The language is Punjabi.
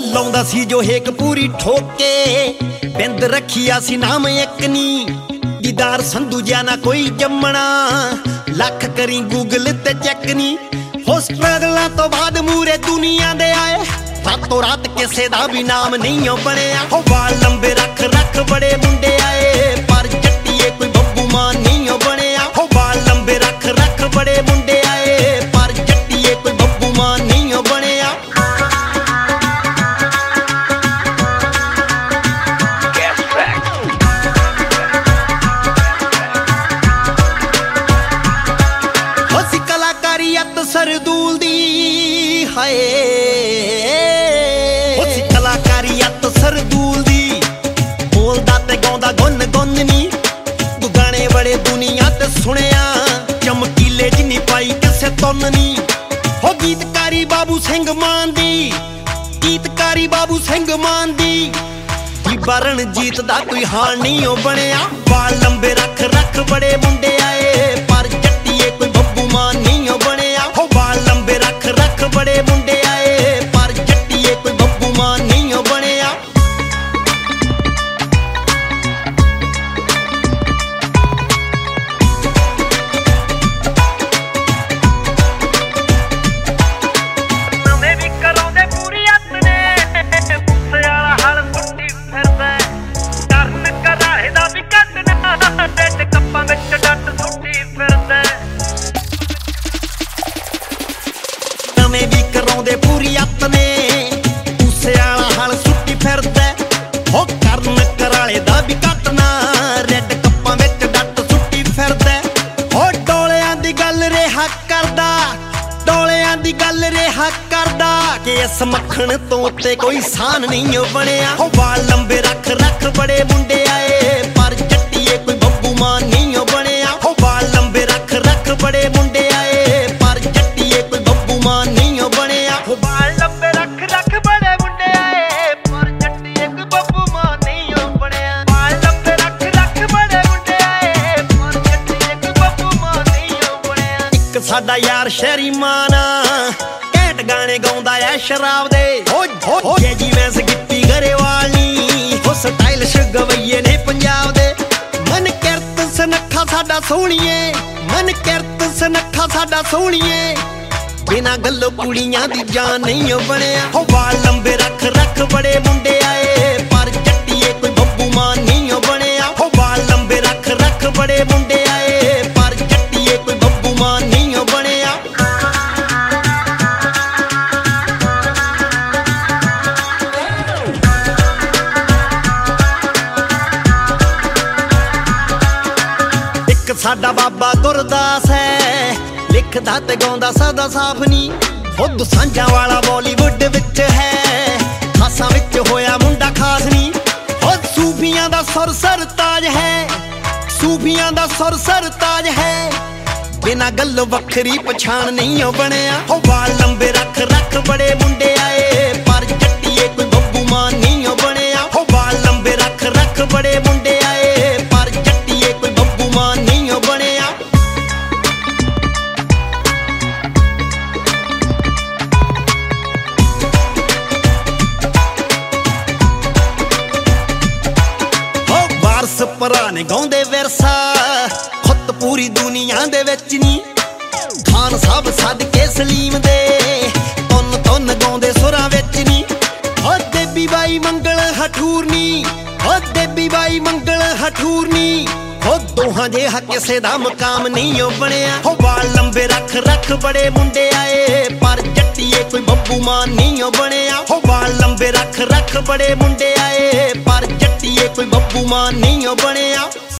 ਲਾਉਂਦਾ ਸੀ ਜੋ ਹੇਕ ਪੂਰੀ ਠੋਕੇ ਬਿੰਦ ਰੱਖਿਆ ਸੀ ਨਾਮ ਇੱਕ ਨੀ ਦੀਦਾਰ ਸੰਧੂ ਜਿਆ ਨਾ ਕੋਈ ਜੰਮਣਾ ਲੱਖ ਕਰੀ ਗੂਗਲ ਤੇ ਚੈੱਕ ਨੀ ਹੋ ਸਟਰਗਲਾਂ ਤੋਂ ਬਾਅਦ ਮੂਰੇ ਦੁਨੀਆ ਦੇ ਆਏ ਰਾਤੋਂ ਰਾਤ ਕਿਸੇ ਦਾ ਵੀ ਨਾਮ ਨਹੀਂ ਓ ਬਣਿਆ ਹੋ ਵਾਲ ਲੰਬੇ ਰੱਖ ਰੱਖ ਬੜੇ ਮੁੰਡੇ ਆਏ ਪਰ ਜੱਟੀਏ ਕੋਈ ਬੱਬੂ ਮਾਨ ਨਹੀਂ ਓ ਬਣਿਆ ਹੋ ਵਾਲ ਲੰਬੇ ਰੱਖ ਰੱਖ ਬੜੇ ਮੁੰਡੇ ਆਏ ਪਰ ਜੱਟੀਏ ਕੋਈ ਬੱਬੂ ਮਾਨ ਨਹੀਂ ਓ ਬਣਿਆ ਅਸੀਂ ਕਲਾਕਾਰੀ ਅੱਤ ਸਰਦੂਲ ਦੀ ਹਾਏ ਸਰਦੂਲ ਦੀ ਬੋਲਦਾ ਤੇ ਗਾਉਂਦਾ ਗੁੰਨ ਗੁੰਨ ਨੀ ਤੂੰ ਗਾਣੇ ਬੜੇ ਦੁਨੀਆ ਤੇ ਸੁਣਿਆ ਚਮਕੀਲੇ ਜਿੰਨੀ ਪਾਈ ਕਿਸੇ ਤੁੰਨ ਨੀ ਹੋ ਗੀਤਕਾਰੀ ਬਾਬੂ ਸਿੰਘ ਮਾਨ ਦੀ ਗੀਤਕਾਰੀ ਬਾਬੂ ਸਿੰਘ ਮਾਨ ਦੀ ਬੀਬਾ ਰਣਜੀਤ ਦਾ ਕੋਈ ਹਾਲ ਨਹੀਂ ਓ ਬਣਿਆ ਵਾਲ ਲੰਬੇ ਰੱਖ ਰੱਖ ਬੜੇ ਮੁੰਡੇ ਆਏ ਪਰ ਜੱਟੀਏ ਕੋਈ ਬੱਬੂ ਮਾਨ ਨਹੀਂ ਓ ਬਣਿਆ ਹੋ ਵਾਲ ਲੰਬੇ ਰੱਖ ਰੱਖ ਬੜੇ ਮੁੰਡੇ ਆਏ ਪਰ ਜੱਟੀਏ ਕੋਈ ਬੱਬੂ ਮਾਨ ਨਹੀਂ ਓ ਬਣਿਆ ਵੀ ਕਰਾਉਂਦੇ ਪੂਰੀ ਅੱਤ ਨੇ ਉਸੇ ਵਾਲਾ ਹਲ ਸੁੱਟੀ ਫਿਰਦਾ ਹੋ ਕਰਨ ਕਰਾਲੇ ਦਾ ਵੀ ਕੱਟਣਾ ਰੈੱਡ ਕੱਪਾਂ ਵਿੱਚ ਡੱਟ ਸੁੱਟੀ ਫਿਰਦਾ ਹੋ ਡੋਲਿਆਂ ਦੀ ਗੱਲ ਰਿਹਾ ਕਰਦਾ ਡੋਲਿਆਂ ਦੀ ਗੱਲ ਰਿਹਾ ਕਰਦਾ ਕਿ ਇਸ ਮੱਖਣ ਤੋਂ ਉੱਤੇ ਕੋਈ ਸਾਨ ਨਹੀਂ ਓ ਬਣਿਆ ਹੋ ਵਾਲ ਲੰਬੇ ਰੱਖ ਰੱਖ ਬੜੇ ਮੁੰਡੇ ਆਏ ਪਰ ਜੱਟੀਏ ਕੋਈ ਬੱਬੂ ਮਾਨ ਨਹੀਂ ਓ ਬਣਿਆ ਹੋ ਵਾਲ ਲੰਬੇ ਰੱਖ ਰੱਖ ਬੜੇ ਮੁੰਡੇ ਆਏ ਪਰ ਜੱਟੀਏ ਕੋਈ ਬੱਬੂ ਮਾਨ ਨਹੀਂ ਓ ਬਣਿਆ ਹੋ ਵਾਲ ਲੰਬੇ ਰੱਖ ਰੱਖ ਬੜੇ ਮੁੰਡੇ ਆਏ ਪਰ ਜੱਟੀਏ ਕੋਈ ਬੱਬੂ ਮਾਨ ਨਹੀਂ ਓ ਬਣਿਆ ਵਾਲ ਲੰਬੇ ਰੱਖ ਰੱਖ ਬੜੇ ਮੁੰਡੇ ਆਏ ਪਰ ਜੱਟੀਏ ਕੋਈ ਬੱਬੂ ਮਾਨ ਨਹੀਂ ਓ ਬਣਿਆ ਇੱਕ ਸਾਡਾ ਯਾਰ ਸ਼ਹਿਰੀ ਮਾਨ ਘੈਂਟ ਗਾਣੇ ਗਾਉਂਦਾ ਐ ਸ਼ਰਾਬ ਦੇ ਹੋ ਜੀ ਮੈਂ ਗਿੱਪੀ ਗਰੇਵਾਲ ਨੀ ਹੋ ਸਟਾਈਲਿਸ਼ ਗਵਈਏ ਨੇ ਪੰਜਾਬ ਦੇ ਮਨ ਕਿਰਤ ਸਨੱਖਾ ਸਾਡਾ ਸੋਹਣੀਏ ਮਨ ਕਿਰਤ ਸਨੱਖਾ ਸਾਡਾ ਸੋਹਣੀਏ ਬਿਨਾਂ ਗੱਲੋਂ ਕੁੜੀਆਂ ਦੀ ਜਾਨ ਨਹੀਂ ਓ ਬਣਿਆ ਹੋ ਵਾਲ ਲੰਬੇ ਰੱਖ ਰੱਖ ਬੜੇ ਮੁੰਡੇ ਆਏ ਪਰ ਜੱਟੀਏ ਕੋਈ ਬੱਬੂ ਮਾਨ ਨਹੀਂ ਓ ਬਣਿਆ ਹੋ ਵਾਲ ਲੰਬੇ ਰੱਖ ਰੱਖ ਬੜੇ ਮੁੰਡੇ ਆਏ ਪਰ ਜੱਟੀਏ ਕੋਈ ਬੱਬੂ ਮਾਨ ਨਹੀਂ ਓ ਬਣਿਆ ਇੱਕ ਸਾਡਾ ਬਾਬਾ ਗੁਰਦਾਸ ਹੈ ਲਿਖਦਾ ਤੇ ਗਾਉਂਦਾ ਸਦਾ ਸਾਫ ਨੀ ਖੁਦ ਸਾਂਝਾਂ ਵਾਲਾ ਬਾਲੀਵੁੱਡ ਵਿੱਚ ਹੈ ਖਾਸਾਂ ਵਿੱਚ ਹੋਇਆ ਮੁੰਡਾ ਖਾਸ ਨੀ ਖੁਦ ਸੂਫੀਆਂ ਦਾ ਸੁਰ ਸਰਤਾਜ ਹੈ ਸੂਫੀਆਂ ਦਾ ਸੁਰ ਸਰਤਾਜ ਹੈ ਬਿਨਾਂ ਗੱਲ ਵੱਖਰੀ ਪਛਾਣ ਨਹੀਂ ਓ ਬਣਿਆ ਹੋ ਵਾਲ ਲੰਬੇ ਰੱਖ ਰੱਖ ਬੜੇ ਮੁੰਡੇ ਆਏ ਪਰ ਜੱਟੀਏ ਕੋਈ ਬੱਬੂ ਮਾਨ ਨਹੀਂ ਓ ਬਣਿਆ ਹੋ ਵਾਲ ਲੰਬੇ ਰੱਖ ਰੱਖ ਬੜੇ ਮੁੰਡੇ ਆਏ ਪਰ ਜੱਟੀਏ ਕੋਈ ਬੱਬੂ ਮਾਨ ਨਹੀਂ ਓ ਬਣਿਆ ਭਰਾ ਨੇ ਗਾਉਂਦੇ ਵਿਰਸਾ ਖੁੱਤ ਪੂਰੀ ਦੁਨੀਆ ਦੇ ਵਿੱਚ ਨੀ ਖਾਨ ਸਾਹਿਬ ਸਦਕੇ ਸਲੀਮ ਦੇ ਤੁੰਨ ਤੁੰਨ ਗਾਉਂਦੇ ਸੁਰਾਂ ਵਿੱਚ ਨੀ ਹੋ ਦੇਬੀ ਬਾਈ ਮੰਗਲ ਹਠੂਰਨੀ ਹੋ ਦੇਬੀ ਬਾਈ ਮੰਗਲ ਹਠੂਰਨੀ ਹੋ ਦੋਹਾਂ ਜਿਹਾ ਕਿਸੇ ਦਾ ਮਕਾਮ ਨਹੀਂ ਓ ਬਣਿਆ ਹੋ ਵਾਲ ਲੰਬੇ ਰੱਖ ਰੱਖ ਬੜੇ ਮੁੰਡੇ ਆਏ ਪਰ ਜੱਟੀਏ ਕੋਈ ਬੱਬੂ ਮਾਨ ਨਹੀਂ ਓ ਬਣਿਆ ਹੋ ਵਾਲ ਲੰਬੇ ਰੱਖ ਰੱਖ ਬੜੇ ਮੁੰਡੇ ਆਏ ਪਰ ਜੱਟੀਏ ਕੋਈ ਬੱਬੂ ਮਾਨ ਨਹੀਂ ਓ ਬਣਿਆ